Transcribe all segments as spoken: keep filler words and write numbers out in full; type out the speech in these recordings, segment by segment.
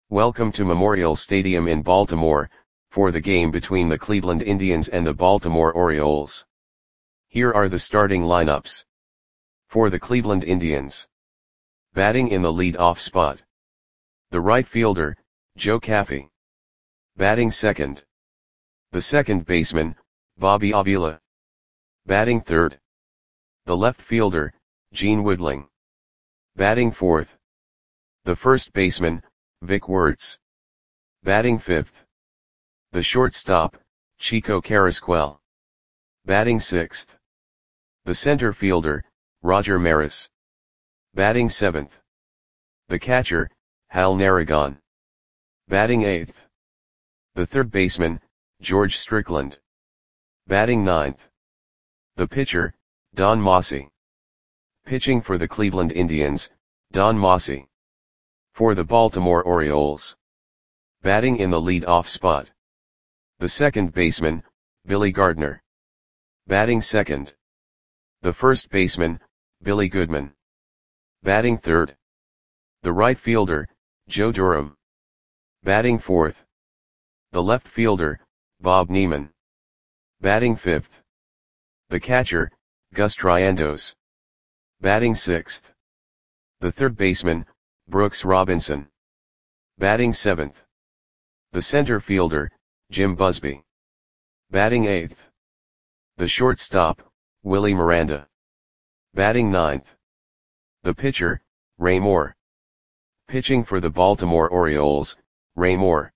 Welcome to Memorial Stadium in Baltimore, for the game between the Cleveland Indians and the Baltimore Orioles. Here are the starting lineups. For the Cleveland Indians. Batting in the lead-off spot. The right fielder, Joe Caffey. Batting second. The second baseman, Bobby Avila. Batting third. The left fielder, Gene Woodling. Batting fourth. The first baseman, Vic Wertz. Batting fifth. The shortstop, Chico Carrasquel. Batting sixth. The center fielder, Roger Maris. Batting seventh. The catcher, Hal Narragon. Batting eighth. The third baseman, George Strickland. Batting ninth. The pitcher, Don Mossi. Pitching for the Cleveland Indians, Don Mossi. For the Baltimore Orioles. Batting in the lead-off spot. The second baseman, Billy Gardner. Batting second. The first baseman, Billy Goodman. Batting third. The right fielder, Joe Durham. Batting fourth. The left fielder, Bob Neiman. Batting fifth. The catcher, Gus Triandos. Batting sixth. The third baseman, Brooks Robinson. Batting seventh. The center fielder, Jim Busby. Batting eighth. The shortstop, Willie Miranda. Batting ninth. The pitcher, Ray Moore. Pitching for the Baltimore Orioles, Ray Moore.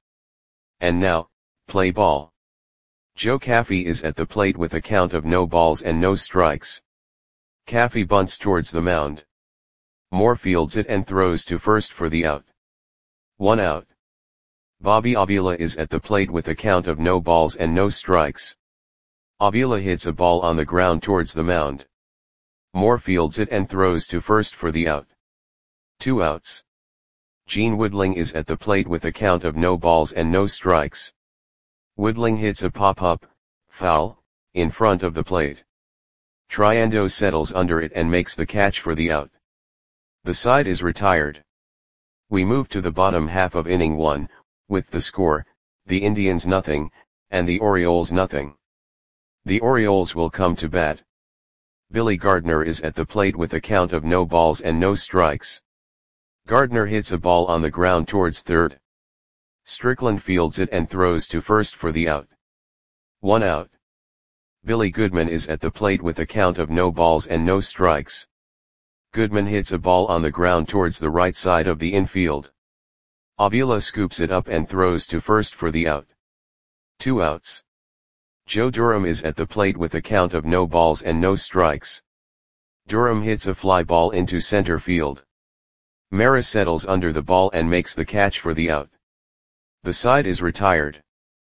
And now, play ball. Joe Caffey is at the plate with a count of no balls and no strikes. Caffey bunts towards the mound. Moore fields it and throws to first for the out. One out. Bobby Avila is at the plate with a count of no balls and no strikes. Avila hits a ball on the ground towards the mound. Moore fields it and throws to first for the out. Two outs. Gene Woodling is at the plate with a count of no balls and no strikes. Woodling hits a pop-up, foul, in front of the plate. Triandos settles under it and makes the catch for the out. The side is retired. We move to the bottom half of inning one, with the score, the Indians nothing, and the Orioles nothing. The Orioles will come to bat. Billy Gardner is at the plate with a count of no balls and no strikes. Gardner hits a ball on the ground towards third. Strickland fields it and throws to first for the out. One out. Billy Goodman is at the plate with a count of no balls and no strikes. Goodman hits a ball on the ground towards the right side of the infield. Avila scoops it up and throws to first for the out. Two outs. Joe Durham is at the plate with a count of no balls and no strikes. Durham hits a fly ball into center field. Maris settles under the ball and makes the catch for the out. The side is retired.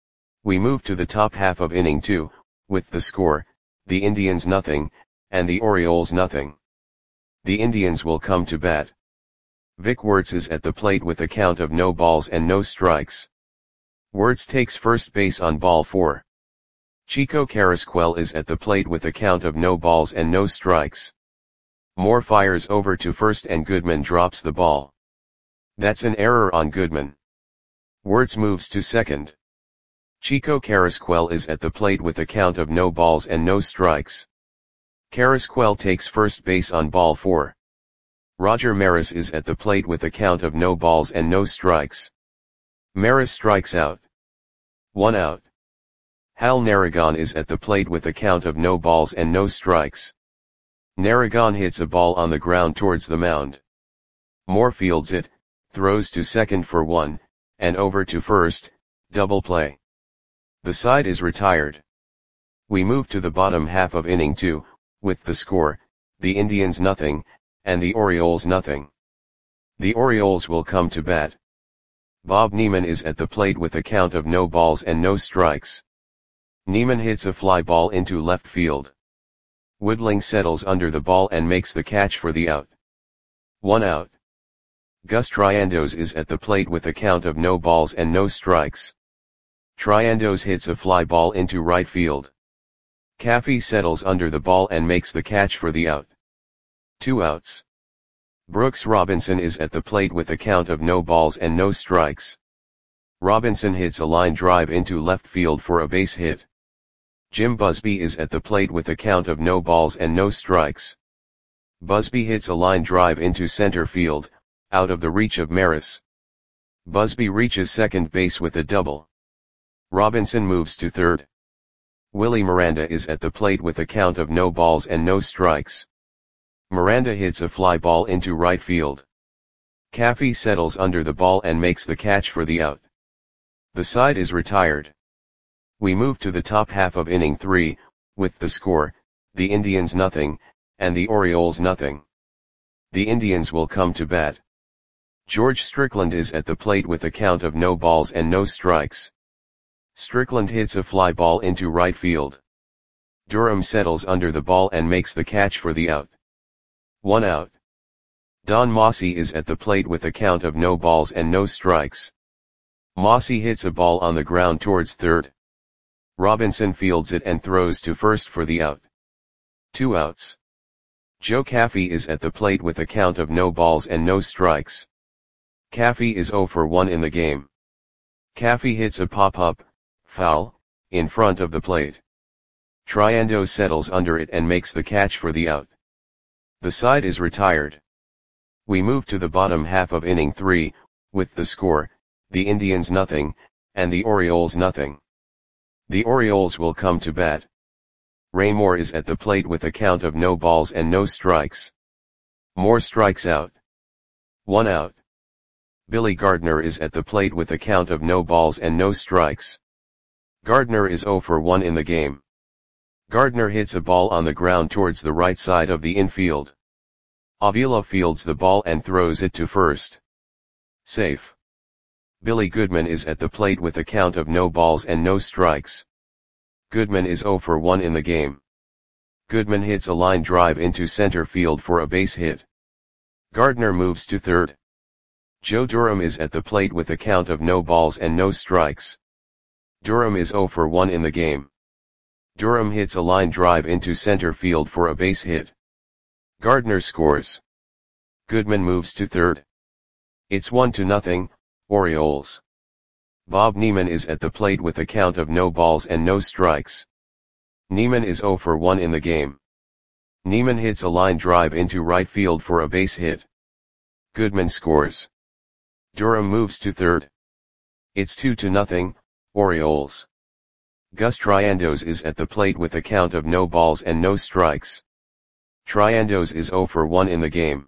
We move to the top half of inning two, with the score, the Indians nothing, and the Orioles nothing. The Indians will come to bat. Vic Wertz is at the plate with a count of no balls and no strikes. Wertz takes first base on ball four. Chico Carrasquel is at the plate with a count of no balls and no strikes. Moore fires over to first and Goodman drops the ball. That's an error on Goodman. Wertz moves to second. Chico Carrasquel is at the plate with a count of no balls and no strikes. Carrasquel takes first base on ball four. Roger Maris is at the plate with a count of no balls and no strikes. Maris strikes out. One out. Hal Narragon is at the plate with a count of no balls and no strikes. Narragon hits a ball on the ground towards the mound. Moore fields it, throws to second for one, and over to first, double play. The side is retired. We move to the bottom half of inning two, with the score, the Indians nothing, and the Orioles nothing. The Orioles will come to bat. Bob Neiman is at the plate with a count of no balls and no strikes. Neiman hits a fly ball into left field. Woodling settles under the ball and makes the catch for the out. One out. Gus Triandos is at the plate with a count of no balls and no strikes. Triandos hits a fly ball into right field. Caffey settles under the ball and makes the catch for the out. Two outs. Brooks Robinson is at the plate with a count of no balls and no strikes. Robinson hits a line drive into left field for a base hit. Jim Busby is at the plate with a count of no balls and no strikes. Busby hits a line drive into center field, out of the reach of Maris. Busby reaches second base with a double. Robinson moves to third. Willie Miranda is at the plate with a count of no balls and no strikes. Miranda hits a fly ball into right field. Caffey settles under the ball and makes the catch for the out. The side is retired. We move to the top half of inning three, with the score, the Indians nothing, and the Orioles nothing. The Indians will come to bat. George Strickland is at the plate with a count of no balls and no strikes. Strickland hits a fly ball into right field. Durham settles under the ball and makes the catch for the out. One out. Don Mossy is at the plate with a count of no balls and no strikes. Mossy hits a ball on the ground towards third. Robinson fields it and throws to first for the out. Two outs. Joe Caffey is at the plate with a count of no balls and no strikes. Caffey is oh for one in the game. Caffey hits a pop-up, foul, in front of the plate. Triando settles under it and makes the catch for the out. The side is retired. We move to the bottom half of inning three, with the score, the Indians nothing, and the Orioles nothing. The Orioles will come to bat. Ray Moore is at the plate with a count of no balls and no strikes. Moore strikes out. One out. Billy Gardner is at the plate with a count of no balls and no strikes. Gardner is oh for one in the game. Gardner hits a ball on the ground towards the right side of the infield. Avila fields the ball and throws it to first. Safe. Billy Goodman is at the plate with a count of no balls and no strikes. Goodman is oh for one in the game. Goodman hits a line drive into center field for a base hit. Gardner moves to third. Joe Durham is at the plate with a count of no balls and no strikes. Durham is oh for one in the game. Durham hits a line drive into center field for a base hit. Gardner scores. Goodman moves to third. It's one to nothing, Orioles. Bob Neiman is at the plate with a count of no balls and no strikes. Neiman is oh for one in the game. Neiman hits a line drive into right field for a base hit. Goodman scores. Durham moves to third. It's two to nothing, Orioles. Gus Triandos is at the plate with a count of no balls and no strikes. Triandos is oh for one in the game.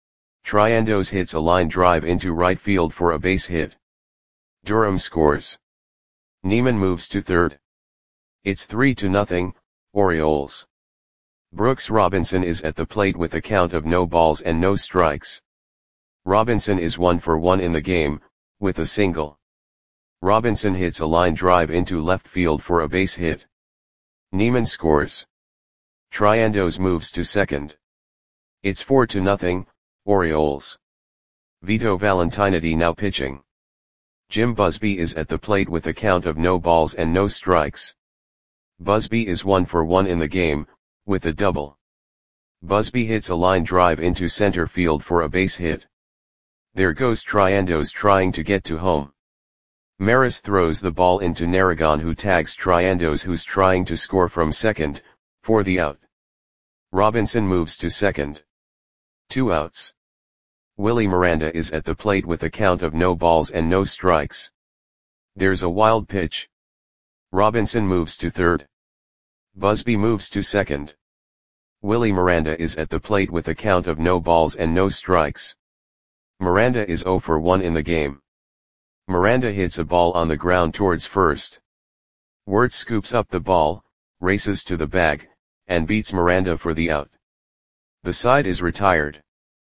Triandos hits a line drive into right field for a base hit. Durham scores. Neiman moves to third. It's three to nothing, Orioles. Brooks Robinson is at the plate with a count of no balls and no strikes. Robinson is one for one in the game, with a single. Robinson hits a line drive into left field for a base hit. Neiman scores. Triandos moves to second. It's four to nothing, Orioles. Vito Valentinity now pitching. Jim Busby is at the plate with a count of no balls and no strikes. Busby is one for one in the game, with a double. Busby hits a line drive into center field for a base hit. There goes Triandos trying to get to home. Maris throws the ball into Narragon, who tags Triandos, who's trying to score from second, for the out. Robinson moves to second. Two outs. Willie Miranda is at the plate with a count of no balls and no strikes. There's a wild pitch. Robinson moves to third. Busby moves to second. Willie Miranda is at the plate with a count of no balls and no strikes. Miranda is oh for one in the game. Miranda hits a ball on the ground towards first. Wirtz scoops up the ball, races to the bag, and beats Miranda for the out. The side is retired.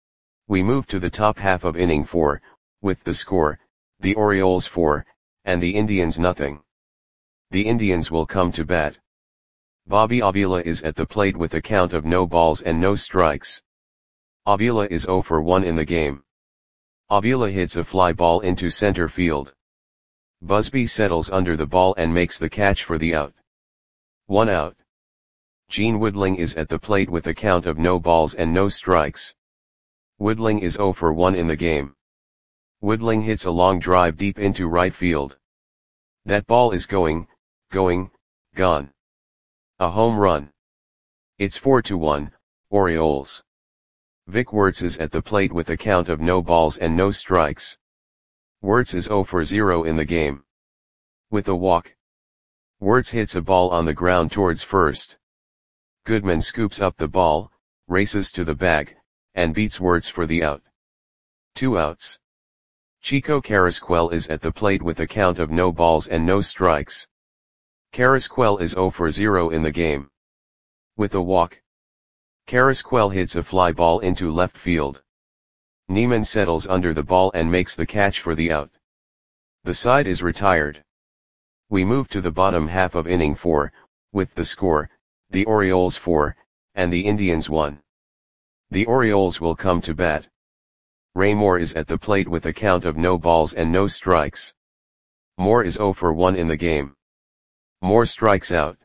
We move to the top half of inning four, with the score, the Orioles four, and the Indians nothing. The Indians will come to bat. Bobby Avila is at the plate with a count of no balls and no strikes. Avila is oh for one in the game. Avila hits a fly ball into center field. Busby settles under the ball and makes the catch for the out. One out. Gene Woodling is at the plate with a count of no balls and no strikes. Woodling is zero for one in the game. Woodling hits a long drive deep into right field. That ball is going, going, gone. A home run. It's four to one, Orioles. Vic Wertz is at the plate with a count of no balls and no strikes. Wertz is zero for zero in the game. With a walk. Wertz hits a ball on the ground towards first. Goodman scoops up the ball, races to the bag, and beats Wertz for the out. Two outs. Chico Carrasquel is at the plate with a count of no balls and no strikes. Carrasquel is zero for zero in the game. With a walk. Carrasquel hits a fly ball into left field. Neiman settles under the ball and makes the catch for the out. The side is retired. We move to the bottom half of inning four, with the score, the Orioles four, and the Indians one. The Orioles will come to bat. Ray Moore is at the plate with a count of no balls and no strikes. Moore is zero for one in the game. Moore strikes out.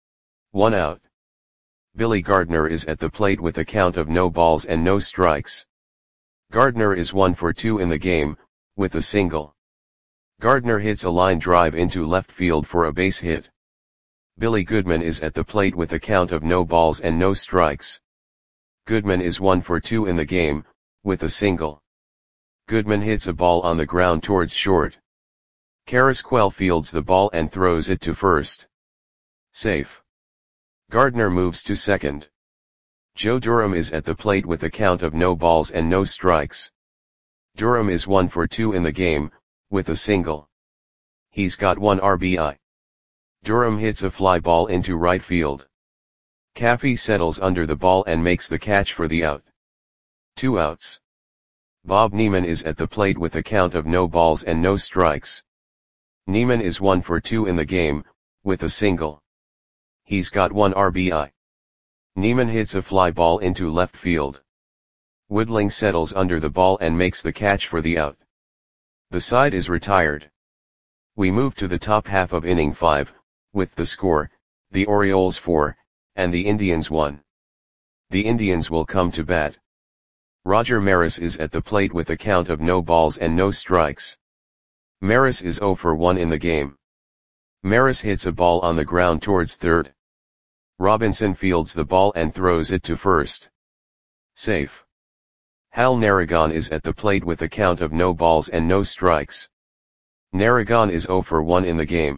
One out. Billy Gardner is at the plate with a count of no balls and no strikes. Gardner is one for two in the game, with a single. Gardner hits a line drive into left field for a base hit. Billy Goodman is at the plate with a count of no balls and no strikes. Goodman is one for two in the game, with a single. Goodman hits a ball on the ground towards short. Carrasquel fields the ball and throws it to first. Safe. Gardner moves to second. Joe Durham is at the plate with a count of no balls and no strikes. Durham is one for two in the game, with a single. He's got one R B I. Durham hits a fly ball into right field. Caffey settles under the ball and makes the catch for the out. Two outs. Bob Neiman is at the plate with a count of no balls and no strikes. Neiman is one for two in the game, with a single. He's got one R B I. Neiman hits a fly ball into left field. Woodling settles under the ball and makes the catch for the out. The side is retired. We move to the top half of inning five, with the score, the Orioles four, and the Indians one. The Indians will come to bat. Roger Maris is at the plate with a count of no balls and no strikes. Maris is zero for one in the game. Maris hits a ball on the ground towards third. Robinson fields the ball and throws it to first. Safe. Hal Narragon is at the plate with a count of no balls and no strikes. Narragon is zero for one in the game.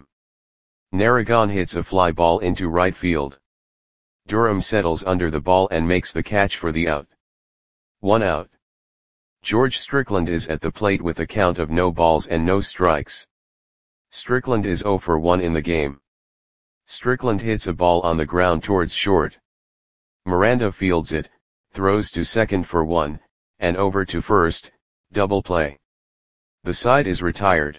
Narragon hits a fly ball into right field. Durham settles under the ball and makes the catch for the out. One out. George Strickland is at the plate with a count of no balls and no strikes. Strickland is zero for one in the game. Strickland hits a ball on the ground towards short. Miranda fields it, throws to second for one, and over to first, double play. The side is retired.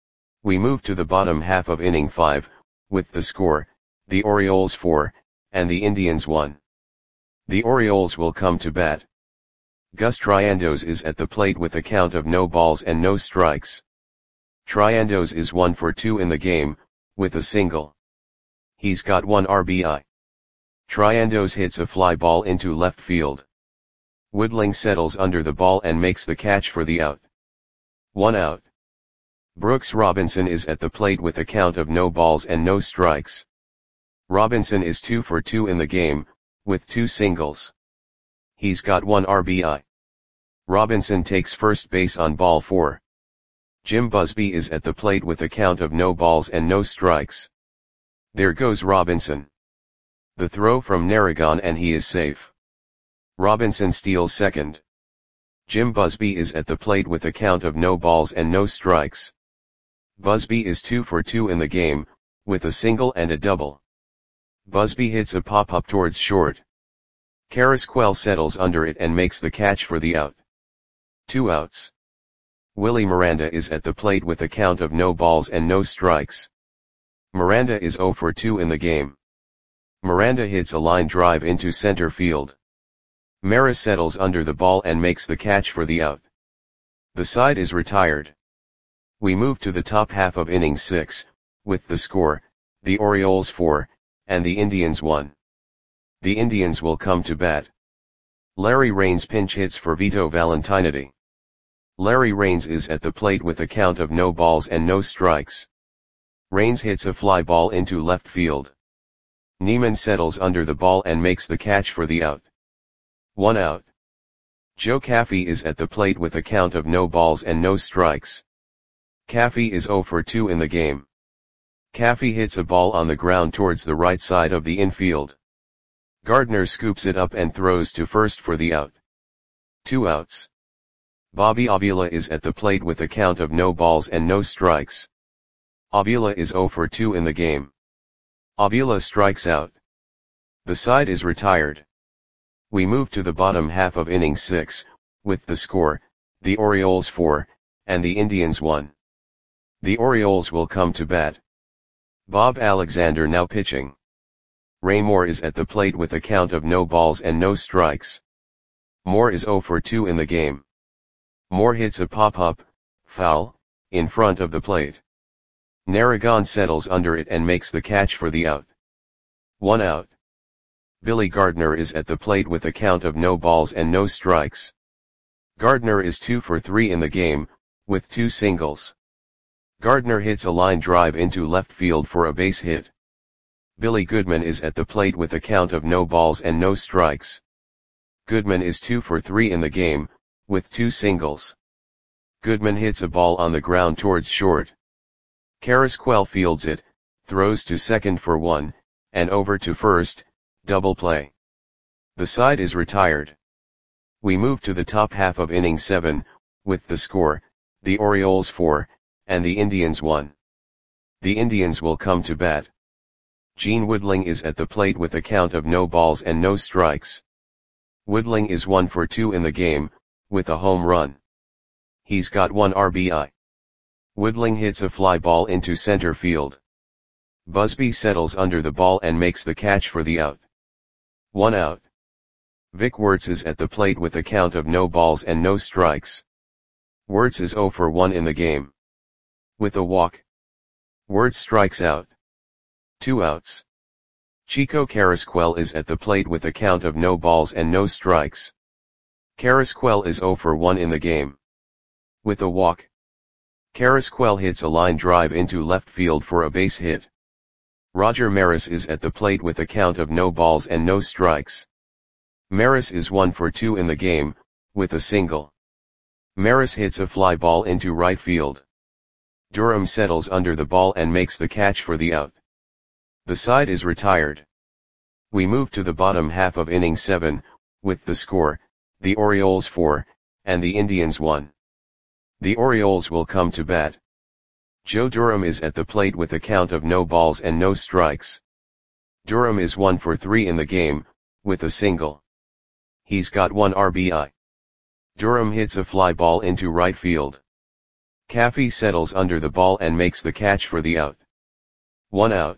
We move to the bottom half of inning five, with the score, the Orioles four, and the Indians one. The Orioles will come to bat. Gus Triandos is at the plate with a count of no balls and no strikes. Triandos is one for two in the game, with a single. He's got one R B I. Triandos hits a fly ball into left field. Woodling settles under the ball and makes the catch for the out. One out. Brooks Robinson is at the plate with a count of no balls and no strikes. Robinson is two for two in the game, with two singles. He's got one R B I. Robinson takes first base on ball four. Jim Busby is at the plate with a count of no balls and no strikes. There goes Robinson. The throw from Narragon and he is safe. Robinson steals second. Jim Busby is at the plate with a count of no balls and no strikes. Busby is two for two in the game, with a single and a double. Busby hits a pop-up towards short. Carrasquel settles under it and makes the catch for the out. Two outs. Willie Miranda is at the plate with a count of no balls and no strikes. Miranda is zero for two in the game. Miranda hits a line drive into center field. Maris settles under the ball and makes the catch for the out. The side is retired. We move to the top half of inning six, with the score, the Orioles four, and the Indians one. The Indians will come to bat. Larry Raines pinch hits for Vito Valentinity. Larry Raines is at the plate with a count of no balls and no strikes. Raines hits a fly ball into left field. Neiman settles under the ball and makes the catch for the out. One out. Joe Caffey is at the plate with a count of no balls and no strikes. Caffey is zero for two in the game. Caffey hits a ball on the ground towards the right side of the infield. Gardner scoops it up and throws to first for the out. Two outs. Bobby Avila is at the plate with a count of no balls and no strikes. Avila is zero for two in the game. Avila strikes out. The side is retired. We move to the bottom half of inning six, with the score, the Orioles four, and the Indians one. The Orioles will come to bat. Bob Alexander now pitching. Ray Moore is at the plate with a count of no balls and no strikes. Moore is zero for two in the game. Moore hits a pop-up, foul, in front of the plate. Narragon settles under it and makes the catch for the out. One out. Billy Gardner is at the plate with a count of no balls and no strikes. Gardner is two for three in the game, with two singles. Gardner hits a line drive into left field for a base hit. Billy Goodman is at the plate with a count of no balls and no strikes. Goodman is two for three in the game, with two singles. Goodman hits a ball on the ground towards short. Carrasquel fields it, throws to second for one, and over to first, double play. The side is retired. We move to the top half of inning seven, with the score, the Orioles four, and the Indians one. The Indians will come to bat. Gene Woodling is at the plate with a count of no balls and no strikes. Woodling is one for two in the game, with a home run. He's got one R B I. Woodling hits a fly ball into center field. Busby settles under the ball and makes the catch for the out. One out. Vic Wertz is at the plate with a count of no balls and no strikes. Wertz is zero for one in the game. With a walk. Wertz strikes out. Two outs. Chico Carrasquel is at the plate with a count of no balls and no strikes. Carrasquel is zero for one in the game. With a walk. Carrasquel hits a line drive into left field for a base hit. Roger Maris is at the plate with a count of no balls and no strikes. Maris is one for two in the game, with a single. Maris hits a fly ball into right field. Durham settles under the ball and makes the catch for the out. The side is retired. We move to the bottom half of inning seven, with the score, the Orioles four, and the Indians one. The Orioles will come to bat. Joe Durham is at the plate with a count of no balls and no strikes. Durham is one for three in the game, with a single. He's got one R B I. Durham hits a fly ball into right field. Caffey settles under the ball and makes the catch for the out. One out.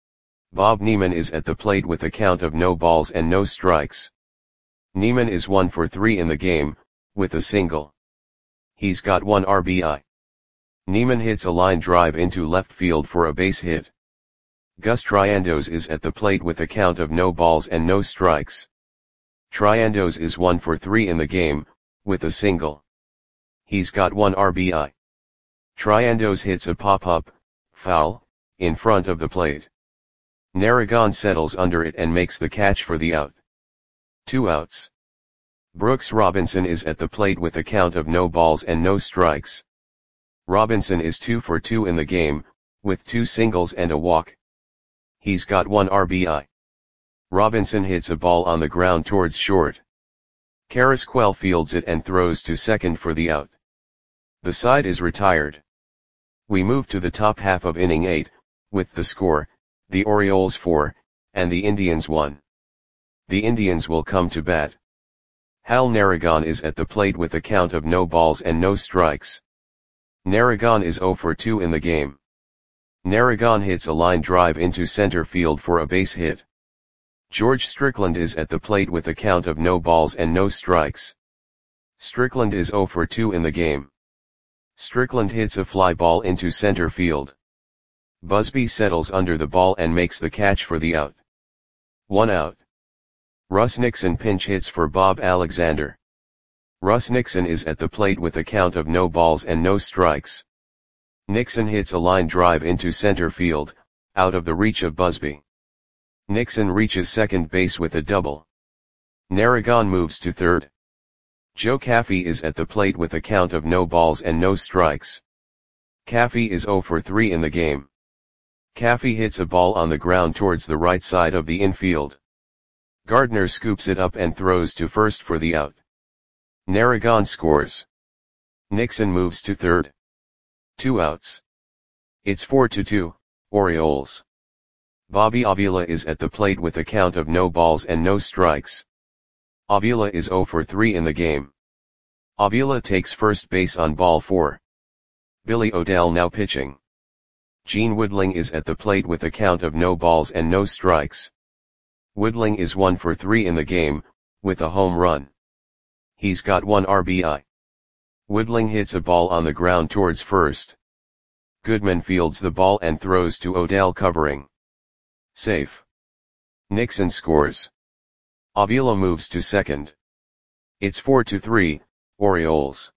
Bob Neiman is at the plate with a count of no balls and no strikes. Neiman is one for three in the game, with a single. He's got one R B I. Neiman hits a line drive into left field for a base hit. Gus Triandos is at the plate with a count of no balls and no strikes. Triandos is one for three in the game, with a single. He's got one R B I. Triandos hits a pop-up, foul, in front of the plate. Narragon settles under it and makes the catch for the out. Two outs. Brooks Robinson is at the plate with a count of no balls and no strikes. Robinson is two for two in the game, with two singles and a walk. He's got one R B I. Robinson hits a ball on the ground towards short. Carrasquel fields it and throws to second for the out. The side is retired. We move to the top half of inning eight, with the score, the Orioles four, and the Indians one. The Indians will come to bat. Hal Narragon is at the plate with a count of no balls and no strikes. Narragon is zero for two in the game. Narragon hits a line drive into center field for a base hit. George Strickland is at the plate with a count of no balls and no strikes. Strickland is zero for two in the game. Strickland hits a fly ball into center field. Busby settles under the ball and makes the catch for the out. One out. Russ Nixon pinch hits for Bob Alexander. Russ Nixon is at the plate with a count of no balls and no strikes. Nixon hits a line drive into center field, out of the reach of Busby. Nixon reaches second base with a double. Narragon moves to third. Joe Caffey is at the plate with a count of no balls and no strikes. Caffey is zero for three in the game. Caffey hits a ball on the ground towards the right side of the infield. Gardner scoops it up and throws to first for the out. Narragon scores. Nixon moves to third. Two outs. It's four to two, Orioles. Bobby Avila is at the plate with a count of no balls and no strikes. Avila is zero for three in the game. Avila takes first base on ball four. Billy O'Dell now pitching. Gene Woodling is at the plate with a count of no balls and no strikes. Woodling is one for three in the game, with a home run. He's got one R B I. Woodling hits a ball on the ground towards first. Goodman fields the ball and throws to O'Dell covering. Safe. Nixon scores. Avila moves to second. It's four to three, Orioles.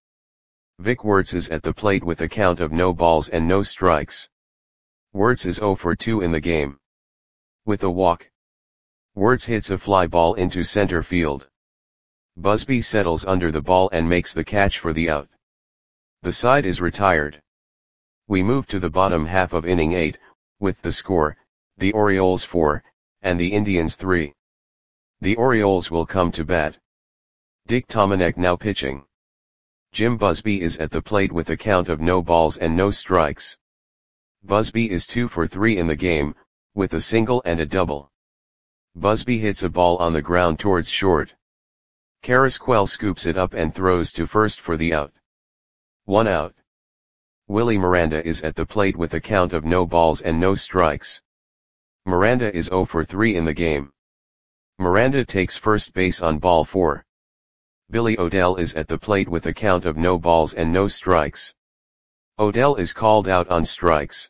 Vic Wertz is at the plate with a count of no balls and no strikes. Wertz is zero for two in the game. With a walk. Wertz hits a fly ball into center field. Busby settles under the ball and makes the catch for the out. The side is retired. We move to the bottom half of inning eight, with the score, the Orioles four, and the Indians three. The Orioles will come to bat. Dick Tomanek now pitching. Jim Busby is at the plate with a count of no balls and no strikes. Busby is two for three in the game, with a single and a double. Busby hits a ball on the ground towards short. Carrasquel scoops it up and throws to first for the out. One out. Willie Miranda is at the plate with a count of no balls and no strikes. Miranda is zero for three in the game. Miranda takes first base on ball four. Billy O'Dell is at the plate with a count of no balls and no strikes. O'Dell is called out on strikes.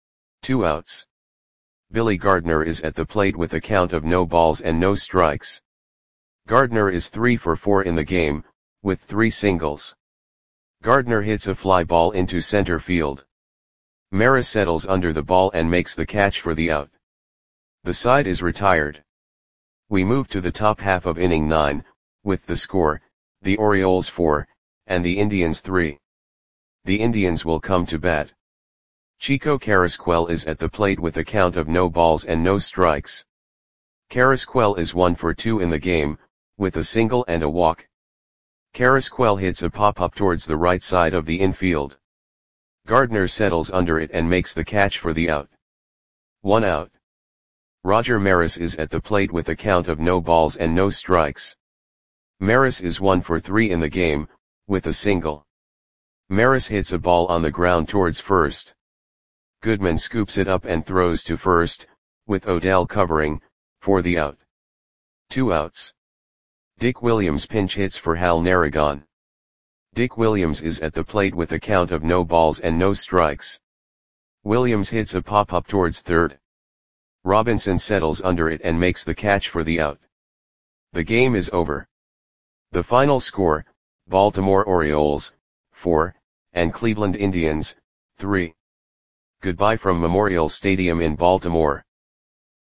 Two outs. Billy Gardner is at the plate with a count of no balls and no strikes. Gardner is three for four in the game, with three singles. Gardner hits a fly ball into center field. Maris settles under the ball and makes the catch for the out. The side is retired. We move to the top half of inning nine, with the score, the Orioles four, and the Indians three. The Indians will come to bat. Chico Carrasquel is at the plate with a count of no balls and no strikes. Carrasquel is one for two in the game, with a single and a walk. Carrasquel hits a pop-up towards the right side of the infield. Gardner settles under it and makes the catch for the out. One out. Roger Maris is at the plate with a count of no balls and no strikes. Maris is one for three in the game, with a single. Maris hits a ball on the ground towards first. Goodman scoops it up and throws to first, with O'Dell covering, for the out. Two outs. Dick Williams pinch hits for Hal Narragon. Dick Williams is at the plate with a count of no balls and no strikes. Williams hits a pop-up towards third. Robinson settles under it and makes the catch for the out. The game is over. The final score, Baltimore Orioles, four, and Cleveland Indians, three. Goodbye from Memorial Stadium in Baltimore.